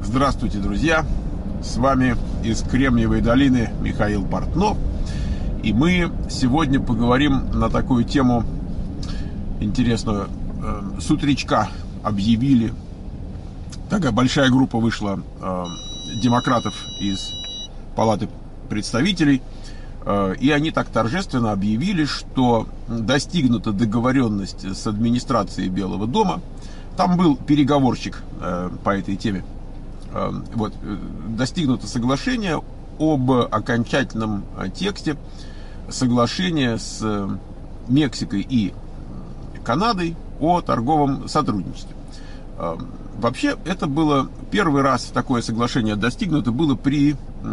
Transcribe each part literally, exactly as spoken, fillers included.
Здравствуйте, друзья! С вами из Кремниевой долины Михаил Портнов. И мы сегодня поговорим на такую тему интересную. С утречка объявили, такая большая группа вышла демократов из Палаты представителей, и они так торжественно объявили, что достигнута договоренность с администрацией Белого дома. Там был переговорщик по этой теме. Вот, достигнуто соглашение об окончательном тексте соглашения с Мексикой и Канадой о торговом сотрудничестве. Вообще, это было первый раз такое соглашение достигнуто было при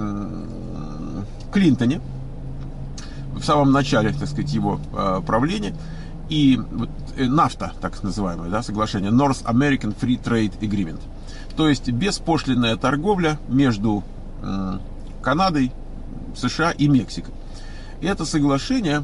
Клинтоне, в самом начале, так сказать, его правления. И вот, нафта, так называемое, да, соглашение, North American Free Trade Agreement. То есть беспошлинная торговля между э, Канадой, США и Мексикой. И это соглашение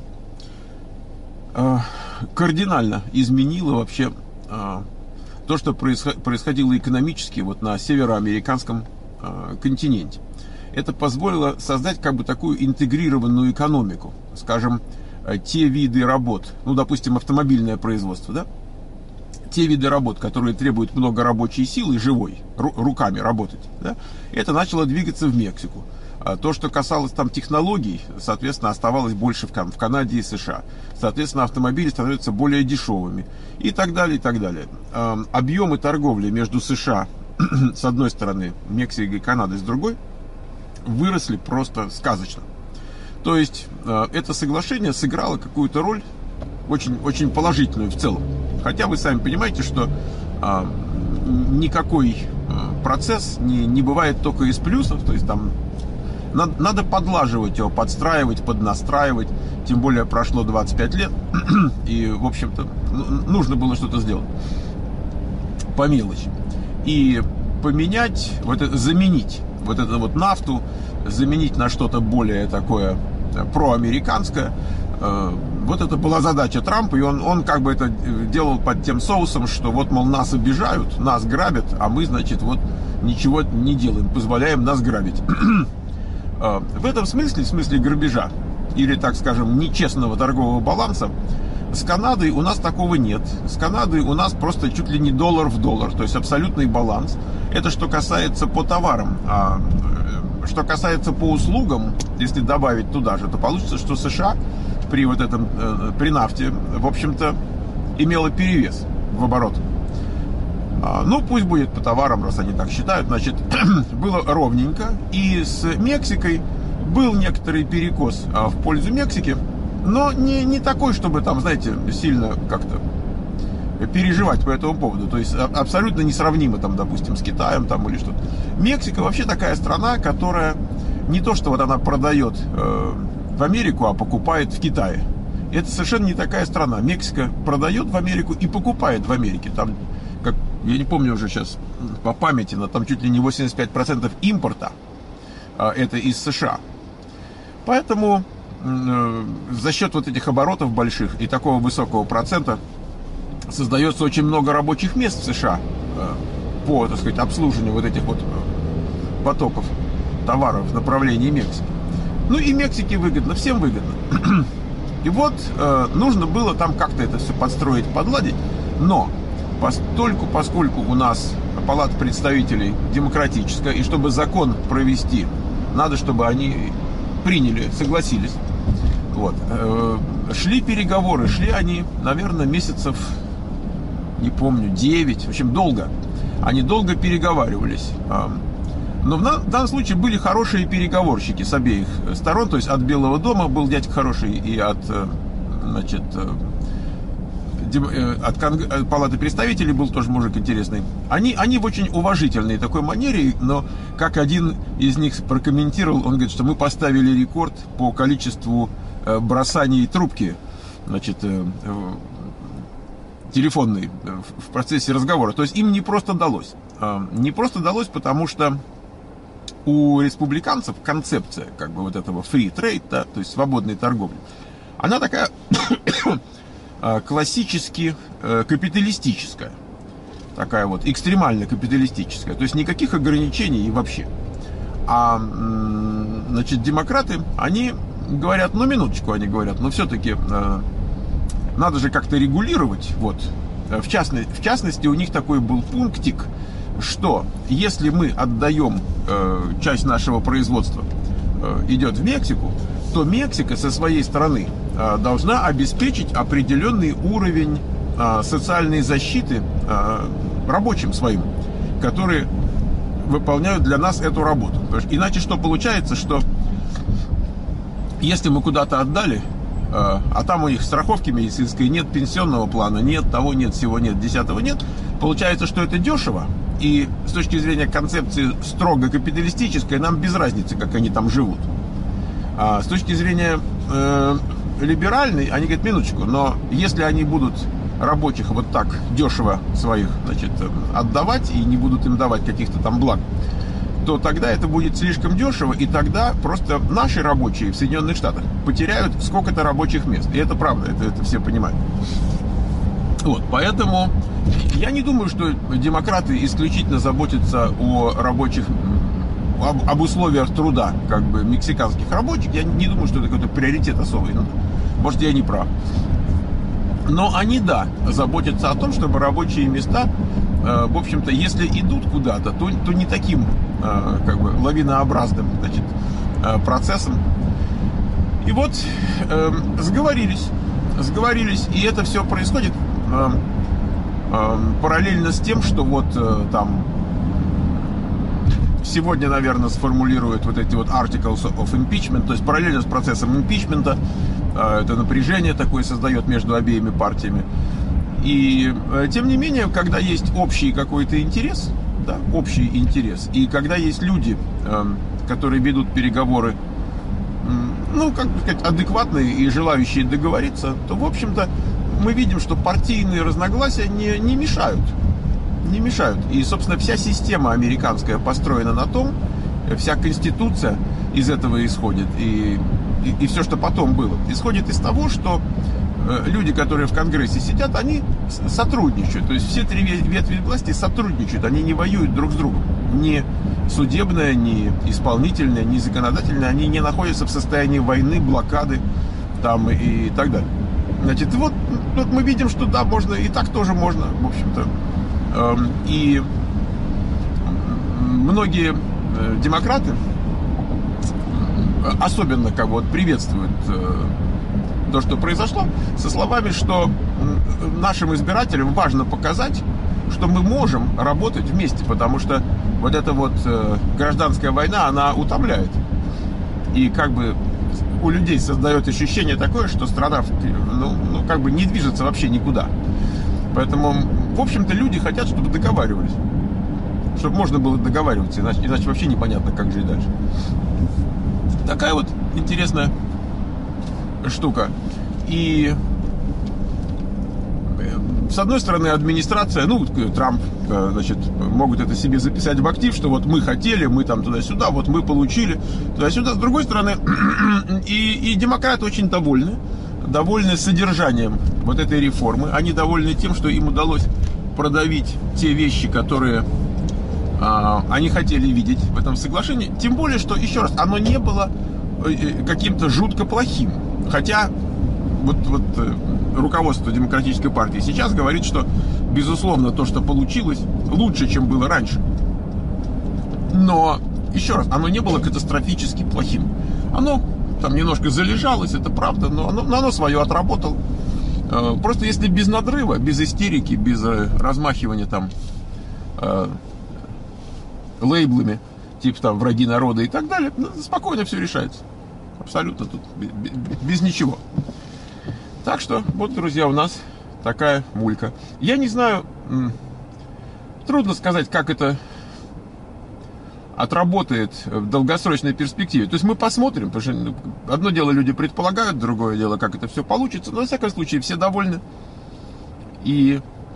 э, кардинально изменило вообще э, то, что происходило экономически вот на североамериканском э, континенте. Это позволило создать как бы такую интегрированную экономику. Скажем, э, те виды работ, ну, допустим, автомобильное производство, да? Те виды работ, которые требуют много рабочей силы, живой, руками работать, да, это начало двигаться в Мексику. А то, что касалось там технологий, соответственно, оставалось больше в, в Канаде и США. Соответственно, автомобили становятся более дешевыми и так далее, и так далее. А, объемы торговли между США с одной стороны, Мексикой и Канадой с другой, выросли просто сказочно. То есть, а, это соглашение сыграло какую-то роль очень, очень положительную в целом. Хотя вы сами понимаете, что а, никакой а, процесс не, не бывает только из плюсов. То есть там надо, надо подлаживать его, подстраивать, поднастраивать. Тем более прошло двадцать пять лет. И, в общем-то, нужно было что-то сделать по мелочи. И поменять, вот это, заменить вот эту вот нафту, заменить на что-то более такое проамериканское. Вот это была задача Трампа, и он, он как бы это делал под тем соусом, что вот, мол, нас обижают, нас грабят, а мы, значит, вот ничего не делаем, позволяем нас грабить. В этом смысле, в смысле грабежа, или, так скажем, нечестного торгового баланса, с Канадой у нас такого нет. С Канадой у нас просто чуть ли не доллар в доллар, то есть абсолютный баланс. Это что касается по товарам. А что касается по услугам, если добавить туда же, то получится, что США при вот этом, при нафте, в общем-то, имела перевес в оборот. Ну, пусть будет по товарам, раз они так считают. Значит, было ровненько. И с Мексикой был некоторый перекос в пользу Мексики, но не, не такой, чтобы там, знаете, сильно как-то переживать по этому поводу. То есть абсолютно несравнимо, там, допустим, с Китаем там, или что-то. Мексика вообще такая страна, которая не то, что вот она продает э, в Америку, а покупает в Китае. Это совершенно не такая страна. Мексика продает в Америку и покупает в Америке. Там, как, я не помню уже сейчас по памяти, но там чуть ли не восемьдесят пять процентов импорта э, это из США. Поэтому э, за счет вот этих оборотов больших и такого высокого процента создается очень много рабочих мест в США э, по, так сказать, обслуживанию вот этих вот потоков товаров в направлении Мексики. Ну и Мексике выгодно, всем выгодно. И вот э, нужно было там как-то это все подстроить, подладить. Но постольку, поскольку у нас Палата представителей демократическая, и чтобы закон провести, надо, чтобы они приняли, согласились. Вот. Э, шли переговоры, шли они, наверное, месяцев, не помню, девять. В общем, долго. Они долго переговаривались. Но в данном случае были хорошие переговорщики с обеих сторон. То есть от Белого дома был дядька хороший, и от, значит, от Палаты представителей был тоже мужик интересный. Они, они в очень уважительной такой манере, но как один из них прокомментировал, он говорит, что мы поставили рекорд по количеству бросаний трубки, значит, телефонной в процессе разговора. То есть им не просто далось. Не просто далось, потому что у республиканцев концепция как бы вот этого free trade, да, то есть свободной торговли, она такая классически капиталистическая. такая вот экстремально капиталистическая, то есть никаких ограничений и вообще. А, значит, демократы, они говорят, ну, минуточку, они говорят, но все-таки э, надо же как-то регулировать, вот. В частности, в частности, у них такой был пунктик, что если мы отдаем э, часть нашего производства, э, идет в Мексику, то Мексика со своей стороны э, должна обеспечить определенный уровень э, социальной защиты э, рабочим своим, которые выполняют для нас эту работу. Иначе что получается, что если мы куда-то отдали, а там у них страховки медицинской нет, пенсионного плана нет, того нет, всего нет, десятого нет, получается, что это дешево, и с точки зрения концепции строго капиталистической нам без разницы, как они там живут. А с точки зрения э, либеральной, они говорят, минуточку, но если они будут рабочих вот так дешево своих, значит, отдавать и не будут им давать каких-то там благ, то тогда это будет слишком дешево, и тогда просто наши рабочие в Соединенных Штатах потеряют сколько-то рабочих мест. И это правда, это, это все понимают. Вот, поэтому я не думаю, что демократы исключительно заботятся о рабочих, об, об условиях труда, как бы, мексиканских рабочих. Я не думаю, что это какой-то приоритет особый. Ну, может, я не прав. Но они, да, заботятся о том, чтобы рабочие места, э, в общем-то, если идут куда-то, то, то не таким, э, как бы, лавинообразным, значит, э, процессом. И вот э, сговорились, сговорились, и это все происходит э, э, параллельно с тем, что вот э, там сегодня, наверное, сформулируют вот эти вот articles of impeachment, то есть параллельно с процессом импичмента. Это напряжение такое создает между обеими партиями. И тем не менее, когда есть общий какой-то интерес, да, общий интерес, и когда есть люди, которые ведут переговоры, ну, как сказать, адекватные и желающие договориться, то, в общем-то, мы видим, что партийные разногласия не, не мешают. Не мешают. И, собственно, вся система американская построена на том, вся конституция из этого исходит, и И, и все, что потом было, исходит из того, что э, люди, которые в Конгрессе сидят, они сотрудничают. То есть все три ветви власти сотрудничают, они не воюют друг с другом. Ни судебная, ни исполнительная, ни законодательная, они не находятся в состоянии войны, блокады там, и так далее. Значит, вот тут мы видим, что да, можно, и так тоже можно, в общем-то. Э, и многие э, демократы особенно как бы вот приветствуют э, то, что произошло, со словами, что нашим избирателям важно показать, что мы можем работать вместе, потому что вот эта вот э, гражданская война, она утомляет. И как бы у людей создает ощущение такое, что страна, ну, ну как бы не движется вообще никуда. Поэтому, в общем-то, люди хотят, чтобы договаривались. Чтобы можно было договариваться, иначе, иначе вообще непонятно, как жить дальше. Такая вот интересная штука. И с одной стороны, администрация, ну, Трамп, значит, могут это себе записать в актив, что вот мы хотели, мы там туда-сюда, вот мы получили туда-сюда. С другой стороны, и, и демократы очень довольны, довольны содержанием вот этой реформы. Они довольны тем, что им удалось продавить те вещи, которые они хотели видеть в этом соглашении. Тем более, что, еще раз, оно не было каким-то жутко плохим. Хотя вот, вот руководство Демократической партии сейчас говорит, что, безусловно, то, что получилось, лучше, чем было раньше. Но, еще раз, оно не было катастрофически плохим. Оно там немножко залежалось, это правда, но оно, но оно свое отработало. Просто если без надрыва, без истерики, без размахивания там лейблами, типа там враги народа и так далее, спокойно все решается. Абсолютно тут без, без ничего. Так что, вот, друзья, у нас такая мулька. Я не знаю, трудно сказать, как это отработает в долгосрочной перспективе. То есть мы посмотрим, потому что одно дело люди предполагают, другое дело, как это все получится. Но, во всяком случае, все довольны. И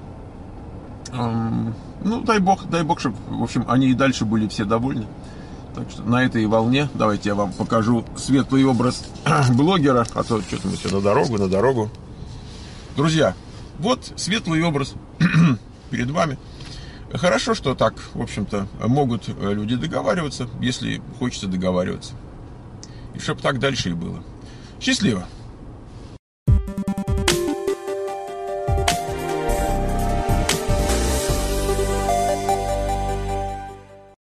эм, ну, дай бог, дай бог, чтобы, в общем, они и дальше были все довольны. Так что на этой волне давайте я вам покажу светлый образ блогера, а то что-то мы все на дорогу, на дорогу. Друзья, вот светлый образ перед вами. Хорошо, что так, в общем-то, могут люди договариваться, если хочется договариваться. И чтобы так дальше и было. Счастливо!